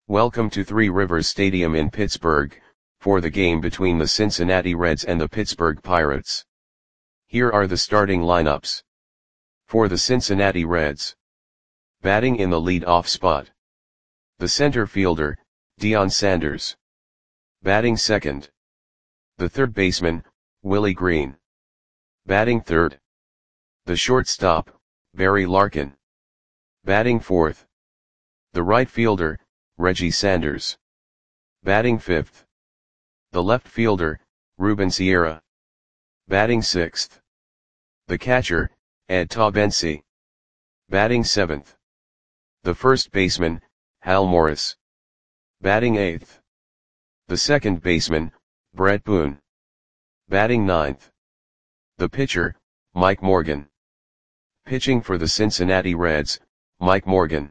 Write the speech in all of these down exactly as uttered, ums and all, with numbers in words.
Welcome to Three Rivers Stadium in Pittsburgh, for the game between the Cincinnati Reds and the Pittsburgh Pirates. Here are the starting lineups. For the Cincinnati Reds. Batting in the lead-off spot. The center fielder, Deion Sanders. Batting second. The third baseman, Willie Green. Batting third. The shortstop, Barry Larkin. Batting fourth. The right fielder, Reggie Sanders. Batting fifth. The left fielder, Ruben Sierra. Batting sixth. The catcher, Ed Taubensee. Batting seventh. The first baseman, Hal Morris. Batting eighth. The second baseman, Brett Boone. Batting ninth. The pitcher, Mike Morgan. Pitching for the Cincinnati Reds, Mike Morgan.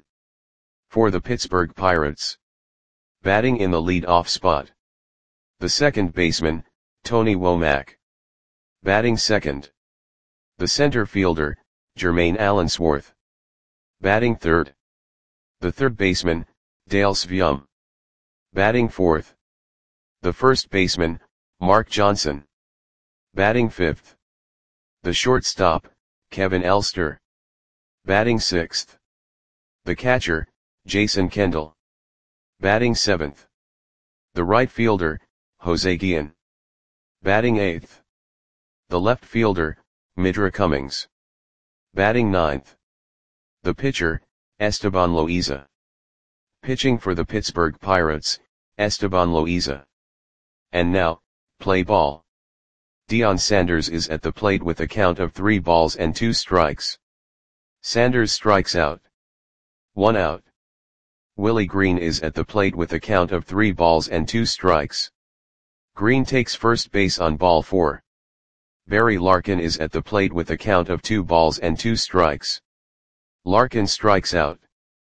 For the Pittsburgh Pirates. Batting in the lead-off spot. The second baseman, Tony Womack. Batting second. The center fielder, Jermaine Allensworth. Batting third. The third baseman, Dale Sveum. Batting fourth. The first baseman, Mark Johnson. Batting fifth. The shortstop, Kevin Elster. Batting sixth. The catcher, Jason Kendall. Batting seventh. The right fielder, Jose Guillen. Batting eighth. The left fielder, Midra Cummings. Batting ninth. The pitcher, Esteban Loaiza. Pitching for the Pittsburgh Pirates, Esteban Loaiza. And now, play ball. Deion Sanders is at the plate with a count of three balls and two strikes. Sanders strikes out. One out. Willie Green is at the plate with a count of three balls and two strikes. Green takes first base on ball four. Barry Larkin is at the plate with a count of two balls and two strikes. Larkin strikes out.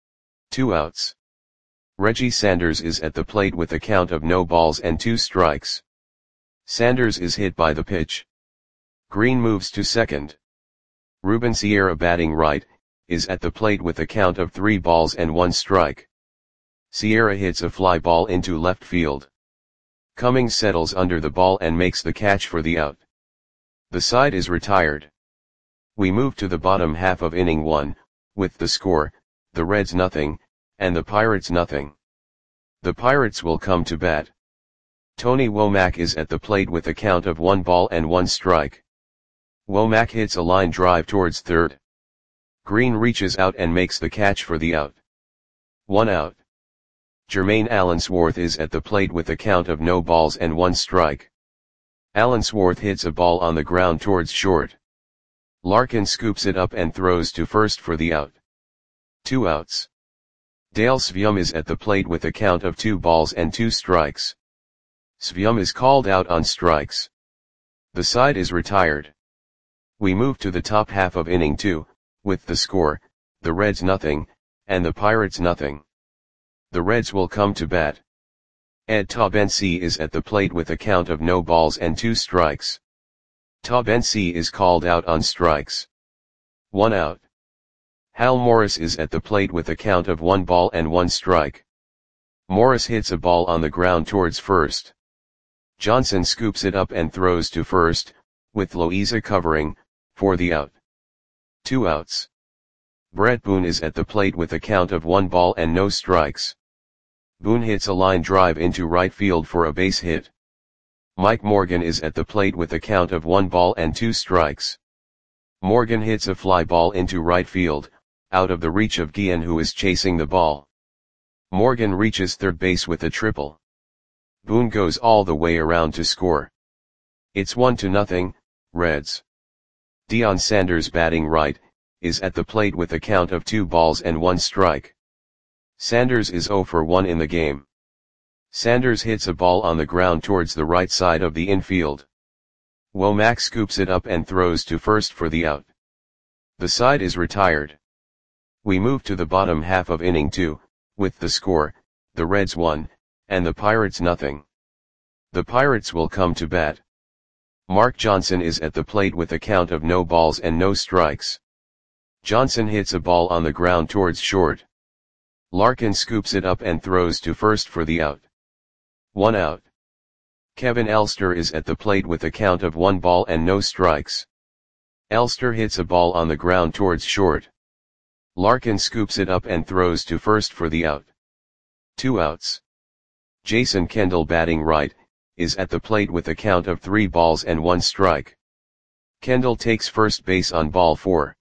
Two outs. Reggie Sanders is at the plate with a count of no balls and two strikes. Sanders is hit by the pitch. Green moves to second. Ruben Sierra, batting right, is at the plate with a count of three balls and one strike. Sierra hits a fly ball into left field. Cummings settles under the ball and makes the catch for the out. The side is retired. We move to the bottom half of inning one, with the score, the Reds nothing, and the Pirates nothing. The Pirates will come to bat. Tony Womack is at the plate with a count of one ball and one strike. Womack hits a line drive towards third. Green reaches out and makes the catch for the out. One out. Jermaine Allensworth is at the plate with a count of no balls and one strike. Allensworth hits a ball on the ground towards short. Larkin scoops it up and throws to first for the out. Two outs. Dale Sveum is at the plate with a count of two balls and two strikes. Sveum is called out on strikes. The side is retired. We move to the top half of inning two, with the score, the Reds nothing, and the Pirates nothing. The Reds will come to bat. Ed Taubensee is at the plate with a count of no balls and two strikes. Taubensee is called out on strikes. One out. Hal Morris is at the plate with a count of one ball and one strike. Morris hits a ball on the ground towards first. Johnson scoops it up and throws to first, with Loaiza covering, for the out. Two outs. Brett Boone is at the plate with a count of one ball and no strikes. Boone hits a line drive into right field for a base hit. Mike Morgan is at the plate with a count of one ball and two strikes. Morgan hits a fly ball into right field, out of the reach of Guillen, who is chasing the ball. Morgan reaches third base with a triple. Boone goes all the way around to score. It's one to nothing, Reds. Deion Sanders, batting right, is at the plate with a count of two balls and one strike. Sanders is zero for one in the game. Sanders hits a ball on the ground towards the right side of the infield. Womack scoops it up and throws to first for the out. The side is retired. We move to the bottom half of inning two, with the score, the Reds one, and the Pirates nothing. The Pirates will come to bat. Mark Johnson is at the plate with a count of no balls and no strikes. Johnson hits a ball on the ground towards short. Larkin scoops it up and throws to first for the out. One out. Kevin Elster is at the plate with a count of one ball and no strikes. Elster hits a ball on the ground towards short. Larkin scoops it up and throws to first for the out. Two outs. Jason Kendall, batting right, is at the plate with a count of three balls and one strike. Kendall takes first base on ball four.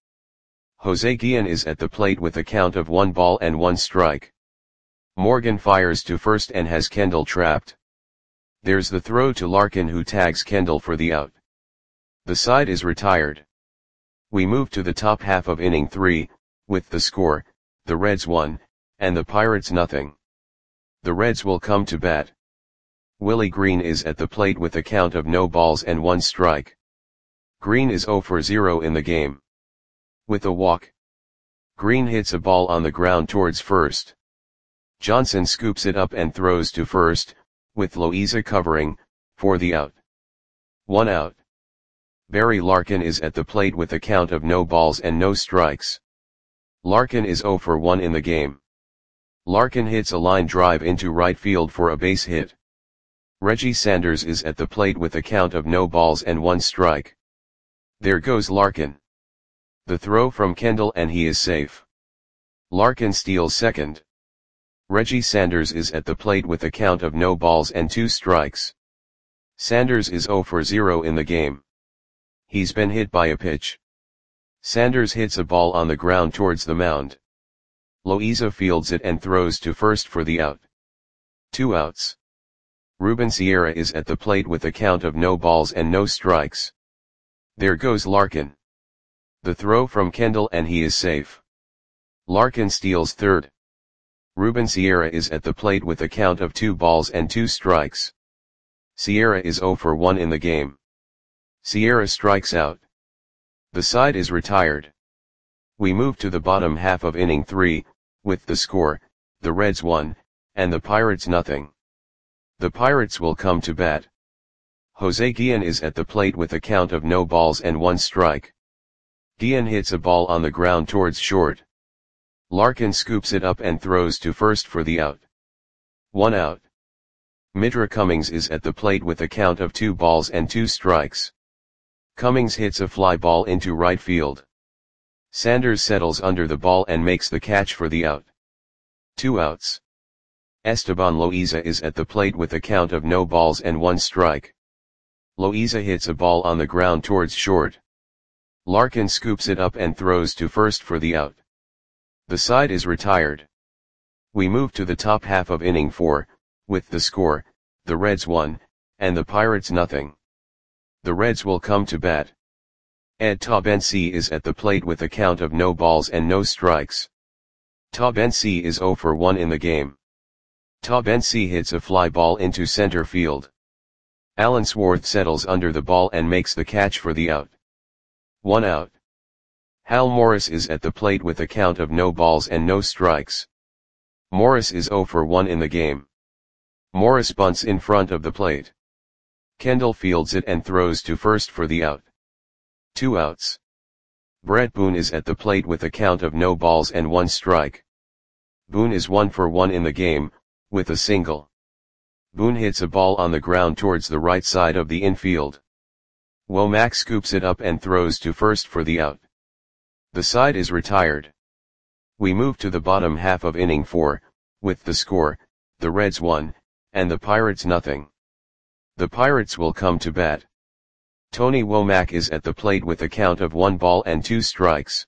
Jose Guillen is at the plate with a count of one ball and one strike. Morgan fires to first and has Kendall trapped. There's the throw to Larkin, who tags Kendall for the out. The side is retired. We move to the top half of inning three, with the score, the Reds one, and the Pirates nothing. The Reds will come to bat. Willie Green is at the plate with a count of no balls and one strike. Green is zero for zero in the game. With a walk, Green hits a ball on the ground towards first. Johnson scoops it up and throws to first, with Loaiza covering, for the out. One out. Barry Larkin is at the plate with a count of no balls and no strikes. Larkin is zero for one in the game. Larkin hits a line drive into right field for a base hit. Reggie Sanders is at the plate with a count of no balls and one strike. There goes Larkin. The throw from Kendall and he is safe. Larkin steals second. Reggie Sanders is at the plate with a count of no balls and two strikes. Sanders is zero for zero in the game. He's been hit by a pitch. Sanders hits a ball on the ground towards the mound. Loaiza fields it and throws to first for the out. Two outs. Ruben Sierra is at the plate with a count of no balls and no strikes. There goes Larkin. The throw from Kendall and he is safe. Larkin steals third. Ruben Sierra is at the plate with a count of two balls and two strikes. Sierra is zero for one in the game. Sierra strikes out. The side is retired. We move to the bottom half of inning three, with the score, the Reds one, and the Pirates nothing. The Pirates will come to bat. Jose Guillen is at the plate with a count of no balls and one strike. Guillen hits a ball on the ground towards short. Larkin scoops it up and throws to first for the out. One out. Mitra Cummings is at the plate with a count of two balls and two strikes. Cummings hits a fly ball into right field. Sanders settles under the ball and makes the catch for the out. Two outs. Esteban Loaiza is at the plate with a count of no balls and one strike. Loaiza hits a ball on the ground towards short. Larkin scoops it up and throws to first for the out. The side is retired. We move to the top half of inning four, with the score, the Reds one, and the Pirates nothing. The Reds will come to bat. Ed Taubensee is at the plate with a count of no balls and no strikes. Taubensee is zero for one in the game. Taubensee hits a fly ball into center field. Allensworth settles under the ball and makes the catch for the out. One out. Hal Morris is at the plate with a count of no balls and no strikes. Morris is zero for one in the game. Morris bunts in front of the plate. Kendall fields it and throws to first for the out. Two outs. Brett Boone is at the plate with a count of no balls and one strike. Boone is one for one in the game, with a single. Boone hits a ball on the ground towards the right side of the infield. Womack scoops it up and throws to first for the out. The side is retired. We move to the bottom half of inning four, with the score, the Reds one, and the Pirates nothing. The Pirates will come to bat. Tony Womack is at the plate with a count of one ball and two strikes.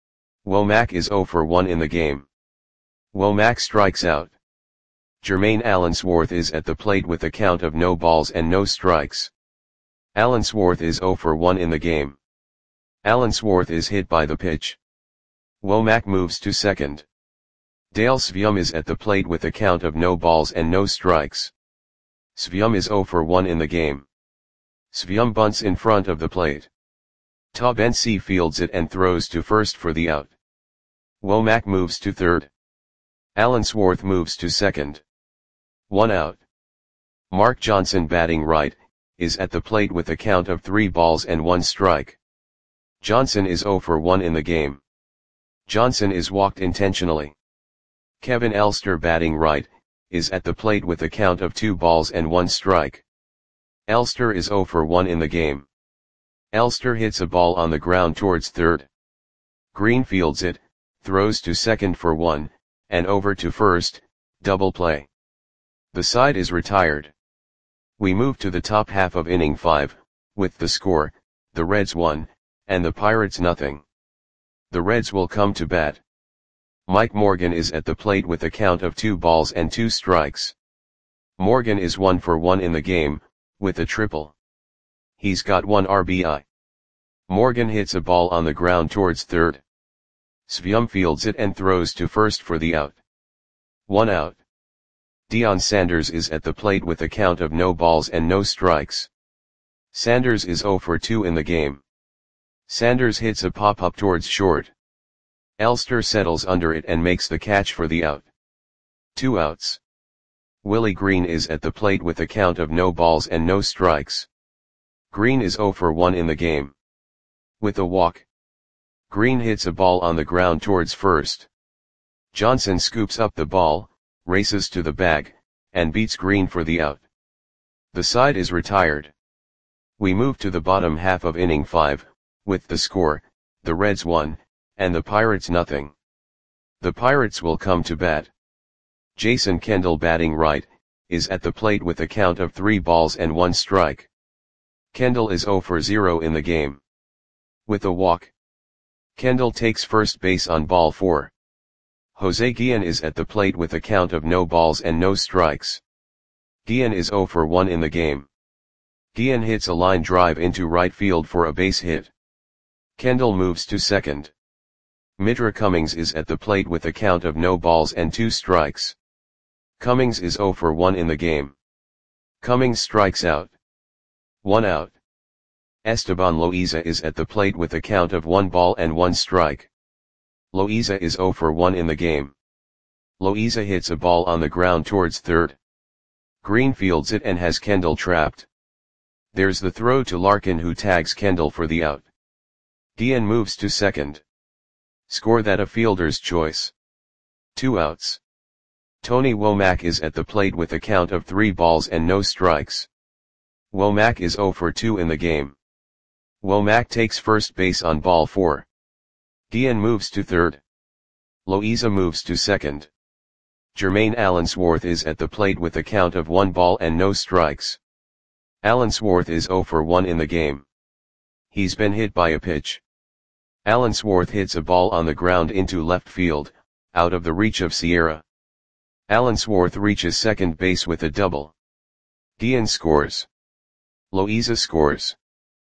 Womack is zero for one in the game. Womack strikes out. Jermaine Allensworth is at the plate with a count of no balls and no strikes. Allensworth is zero for one in the game. Allensworth is hit by the pitch. Womack moves to second. Dale Svium is at the plate with a count of no balls and no strikes. Svium is zero for one in the game. Svium bunts in front of the plate. Taubensee fields it and throws to first for the out. Womack moves to third. Allensworth moves to second. One out. Mark Johnson, batting right, is at the plate with a count of three balls and one strike. Johnson is zero for one in the game. Johnson is walked intentionally. Kevin Elster batting right, is at the plate with a count of two balls and one strike. Elster is zero for one in the game. Elster hits a ball on the ground towards third. Green fields it, throws to second for one, and over to first, double play. The side is retired. We move to the top half of inning five, with the score, the Reds one, and the Pirates nothing. The Reds will come to bat. Mike Morgan is at the plate with a count of two balls and two strikes. Morgan is one for one in the game, with a triple. He's got one R B I. Morgan hits a ball on the ground towards third. Svyum fields it and throws to first for the out. One out. Deion Sanders is at the plate with a count of no balls and no strikes. Sanders is zero for two in the game. Sanders hits a pop-up towards short. Elster settles under it and makes the catch for the out. Two outs. Willie Green is at the plate with a count of no balls and no strikes. Green is zero for one in the game. With a walk. Green hits a ball on the ground towards first. Johnson scoops up the ball, races to the bag, and beats Green for the out. The side is retired. We move to the bottom half of inning five, with the score, the Reds one, and the Pirates nothing. The Pirates will come to bat. Jason Kendall batting right, is at the plate with a count of three balls and one strike. Kendall is zero for zero in the game. With a walk. Kendall takes first base on ball four. Jose Guillen is at the plate with a count of no balls and no strikes. Guillen is zero for one in the game. Guillen hits a line drive into right field for a base hit. Kendall moves to second. Mitra Cummings is at the plate with a count of no balls and two strikes. Cummings is zero for one in the game. Cummings strikes out. One out. Esteban Loaiza is at the plate with a count of one ball and one strike. Loaiza is zero for one in the game. Loaiza hits a ball on the ground towards third. Green fields it and has Kendall trapped. There's the throw to Larkin, who tags Kendall for the out. Guillen moves to second. Score that a fielder's choice. Two outs. Tony Womack is at the plate with a count of three balls and no strikes. Womack is zero for two in the game. Womack takes first base on ball four. Guillen moves to third. Loaiza moves to second. Jermaine Allensworth is at the plate with a count of one ball and no strikes. Allensworth is zero for one in the game. He's been hit by a pitch. Allensworth hits a ball on the ground into left field, out of the reach of Sierra. Allensworth reaches second base with a double. Guillen scores. Loaiza scores.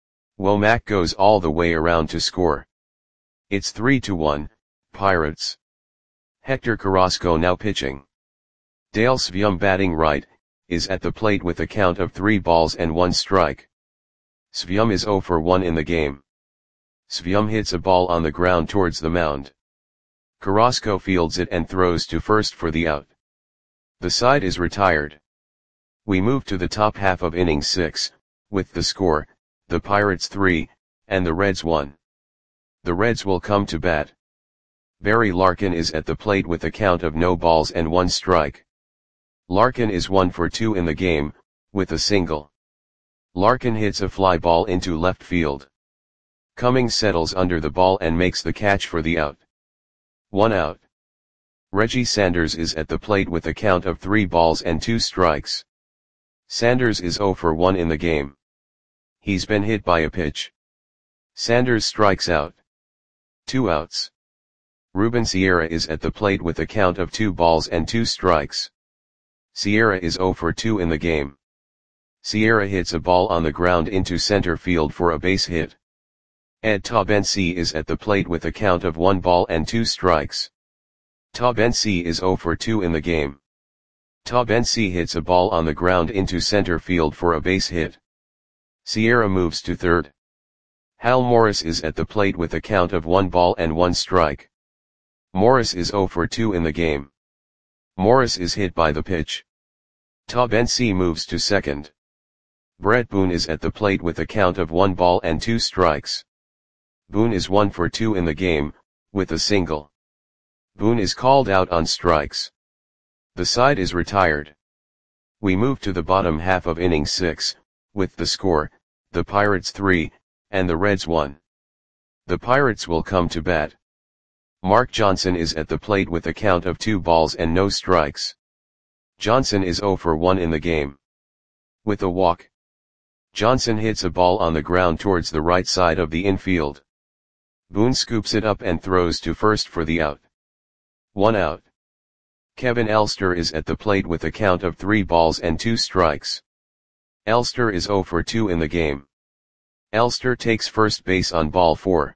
Womack goes all the way around to score. It's three to one, Pirates. Hector Carrasco now pitching. Dale Svyum batting right, is at the plate with a count of three balls and one strike. Svyum is zero for one in the game. Svyum hits a ball on the ground towards the mound. Carrasco fields it and throws to first for the out. The side is retired. We move to the top half of inning six, with the score, the Pirates three, and the Reds one. The Reds will come to bat. Barry Larkin is at the plate with a count of no balls and one strike. Larkin is one for two in the game, with a single. Larkin hits a fly ball into left field. Cummings settles under the ball and makes the catch for the out. One out. Reggie Sanders is at the plate with a count of three balls and two strikes. Sanders is zero for one in the game. He's been hit by a pitch. Sanders strikes out. Two outs. Ruben Sierra is at the plate with a count of two balls and two strikes. Sierra is zero for two in the game. Sierra hits a ball on the ground into center field for a base hit. Ed Taubensee is at the plate with a count of one ball and two strikes. Taubensee is zero for two in the game. Taubensee hits a ball on the ground into center field for a base hit. Sierra moves to third. Hal Morris is at the plate with a count of one ball and one strike. Morris is zero for two in the game. Morris is hit by the pitch. Taubensee moves to second. Brett Boone is at the plate with a count of one ball and two strikes. Boone is one for two in the game, with a single. Boone is called out on strikes. The side is retired. We move to the bottom half of inning six, with the score, the Pirates three, and the Reds one. The Pirates will come to bat. Mark Johnson is at the plate with a count of two balls and no strikes. Johnson is oh for one in the game. With a walk, Johnson hits a ball on the ground towards the right side of the infield. Boone scoops it up and throws to first for the out. One out. Kevin Elster is at the plate with a count of three balls and two strikes. Elster is oh for two in the game. Elster takes first base on ball four.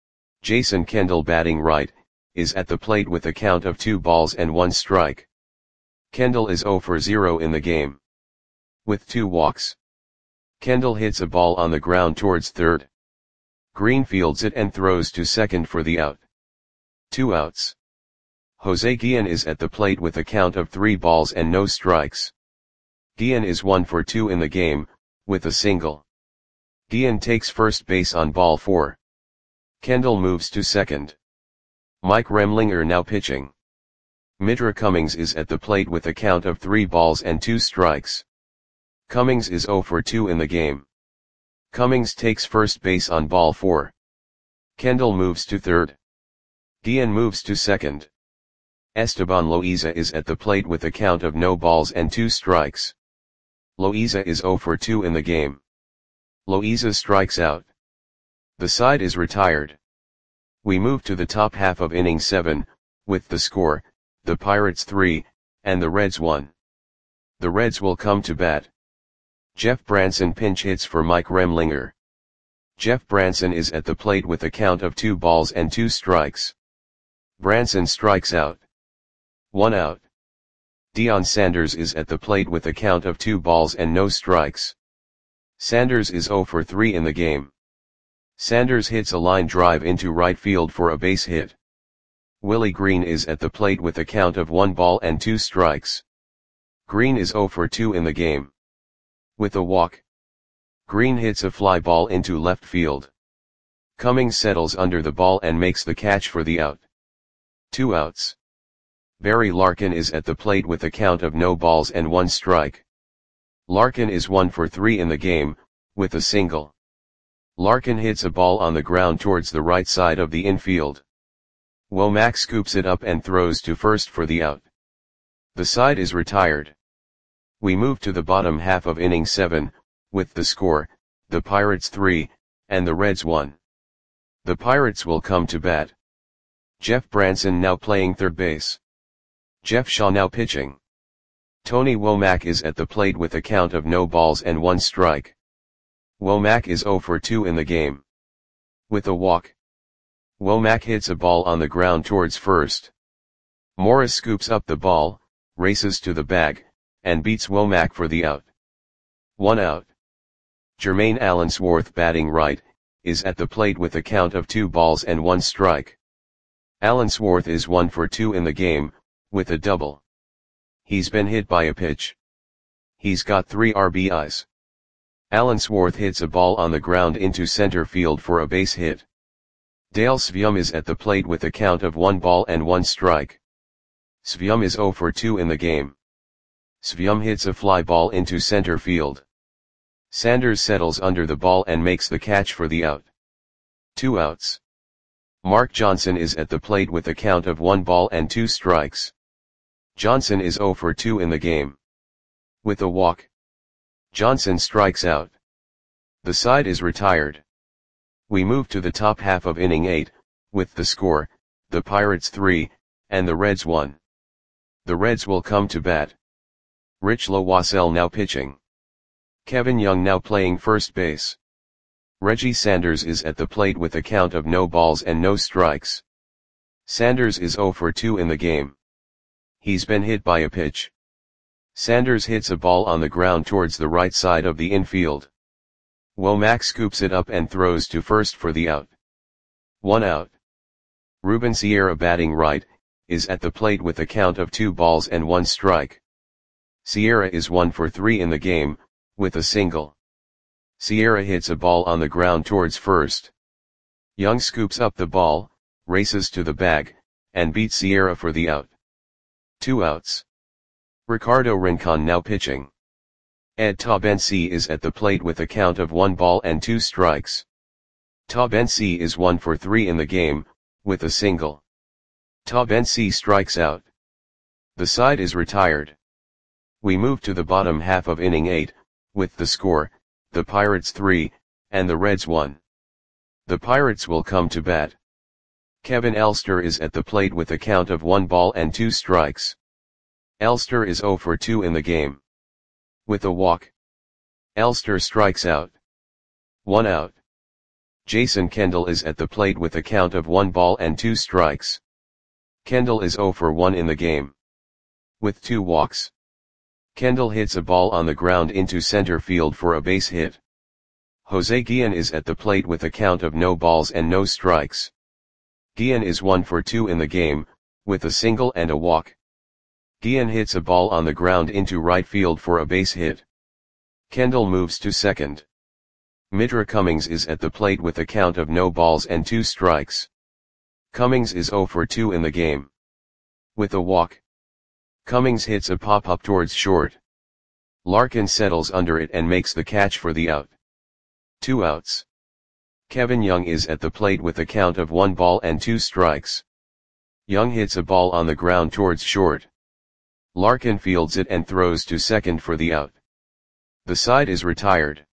Jason Kendall, batting right, is at the plate with a count of two balls and one strike. Kendall is oh for zero in the game. With two walks, Kendall hits a ball on the ground towards third. Green fields it and throws to second for the out. Two outs. Jose Guillen is at the plate with a count of three balls and no strikes. Guillen is one for two in the game, with a single. Guillen takes first base on ball four. Kendall moves to second. Mike Remlinger now pitching. Mitra Cummings is at the plate with a count of three balls and two strikes. Cummings is oh for two in the game. Cummings takes first base on ball four. Kendall moves to third. Guillen moves to second. Esteban Loaiza is at the plate with a count of no balls and two strikes. Loaiza is oh for two in the game. Loaiza strikes out. The side is retired. We move to the top half of inning seven, with the score, the Pirates three, and the Reds one. The Reds will come to bat. Jeff Branson pinch hits for Mike Remlinger. Jeff Branson is at the plate with a count of two balls and two strikes. Branson strikes out. One out. Deion Sanders is at the plate with a count of two balls and no strikes. Sanders is oh for three in the game. Sanders hits a line drive into right field for a base hit. Willie Green is at the plate with a count of one ball and two strikes. Green is oh for two in the game. With a walk, Green hits a fly ball into left field. Cummings settles under the ball and makes the catch for the out. Two outs. Barry Larkin is at the plate with a count of no balls and one strike. Larkin is one for three in the game, with a single. Larkin hits a ball on the ground towards the right side of the infield. Womack scoops it up and throws to first for the out. The side is retired. We move to the bottom half of inning seven, with the score, the Pirates three, and the Reds one. The Pirates will come to bat. Jeff Branson now playing third base. Jeff Shaw now pitching. Tony Womack is at the plate with a count of no balls and one strike. Womack is oh for two in the game. With a walk, Womack hits a ball on the ground towards first. Morris scoops up the ball, races to the bag, and beats Womack for the out. One out. Jermaine Allensworth, batting right, is at the plate with a count of two balls and one strike. Allensworth is one for two in the game, with a double. He's been hit by a pitch. He's got three R B Is. Allensworth hits a ball on the ground into center field for a base hit. Dale Svium is at the plate with a count of one ball and one strike. Svium is oh for two in the game. Svium hits a fly ball into center field. Sanders settles under the ball and makes the catch for the out. Two outs. Mark Johnson is at the plate with a count of one ball and two strikes. Johnson is oh for two in the game. With a walk, Johnson strikes out. The side is retired. We move to the top half of inning eight, with the score, the Pirates three, and the Reds one. The Reds will come to bat. Rich Lowassell now pitching. Kevin Young now playing first base. Reggie Sanders is at the plate with a count of no balls and no strikes. Sanders is oh for two in the game. He's been hit by a pitch. Sanders hits a ball on the ground towards the right side of the infield. Womack scoops it up and throws to first for the out. One out. Ruben Sierra, batting right, is at the plate with a count of two balls and one strike. Sierra is one for three in the game, with a single. Sierra hits a ball on the ground towards first. Young scoops up the ball, races to the bag, and beat Sierra for the out. Two outs. Ricardo Rincon now pitching. Ed Tabensi is at the plate with a count of one ball and two strikes. Tabensi is one for three in the game, with a single. Tabensi strikes out. The side is retired. We move to the bottom half of inning eight, with the score, the Pirates three, and the Reds one. The Pirates will come to bat. Kevin Elster is at the plate with a count of one ball and two strikes. Elster is zero for two in the game. With a walk, Elster strikes out. One out. Jason Kendall is at the plate with a count of one ball and two strikes. Kendall is zero for one in the game. With two walks, Kendall hits a ball on the ground into center field for a base hit. Jose Guillen is at the plate with a count of no balls and no strikes. Guillen is one for two in the game, with a single and a walk. Guillen hits a ball on the ground into right field for a base hit. Kendall moves to second. Mitra Cummings is at the plate with a count of no balls and two strikes. Cummings is zero for two in the game. With a walk, Cummings hits a pop-up towards short. Larkin settles under it and makes the catch for the out. Two outs. Kevin Young is at the plate with a count of one ball and two strikes. Young hits a ball on the ground towards short. Larkin fields it and throws to second for the out. The side is retired.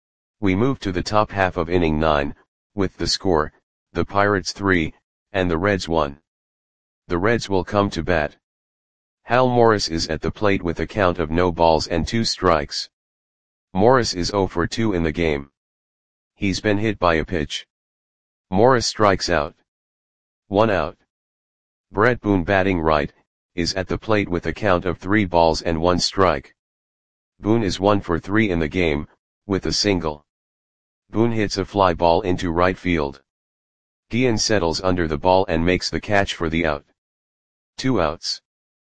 We move to the top half of inning nine, with the score, the Pirates three, and the Reds one. The Reds will come to bat. Hal Morris is at the plate with a count of no balls and two strikes. Morris is zero for two in the game. He's been hit by a pitch. Morris strikes out. One out. Brett Boone, batting right, is at the plate with a count of three balls and one strike. Boone is one for three in the game, with a single. Boone hits a fly ball into right field. Guillen settles under the ball and makes the catch for the out. Two outs.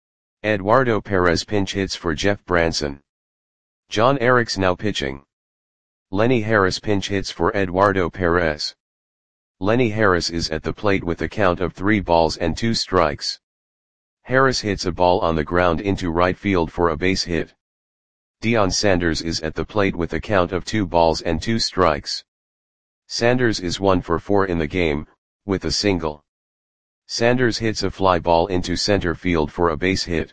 Eduardo Perez pinch hits for Jeff Branson. John Eriks now pitching. Lenny Harris pinch hits for Eduardo Perez. Lenny Harris is at the plate with a count of three balls and two strikes. Harris hits a ball on the ground into right field for a base hit. Deion Sanders is at the plate with a count of two balls and two strikes. Sanders is one for four in the game, with a single. Sanders hits a fly ball into center field for a base hit.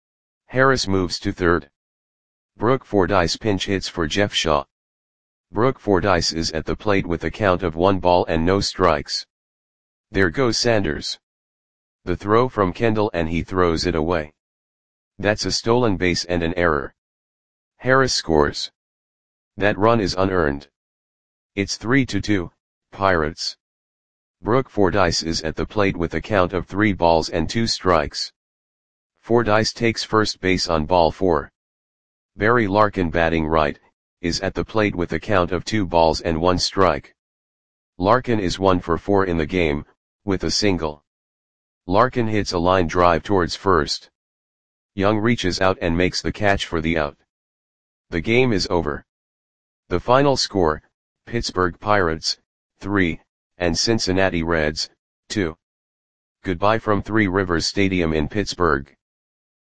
Harris moves to third. Brooke Fordyce pinch hits for Jeff Shaw. Brooke Fordyce is at the plate with a count of one ball and no strikes. There goes Sanders. The throw from Kendall and he throws it away. That's a stolen base and an error. Harris scores. That run is unearned. It's three to two, Pirates. Brooke Fordyce is at the plate with a count of three balls and two strikes. Fordyce takes first base on ball four. Barry Larkin, batting right, is at the plate with a count of two balls and one strike. Larkin is one for four in the game, with a single. Larkin hits a line drive towards first. Young reaches out and makes the catch for the out. The game is over. The final score, Pittsburgh Pirates, three, and Cincinnati Reds, two. Goodbye from Three Rivers Stadium in Pittsburgh.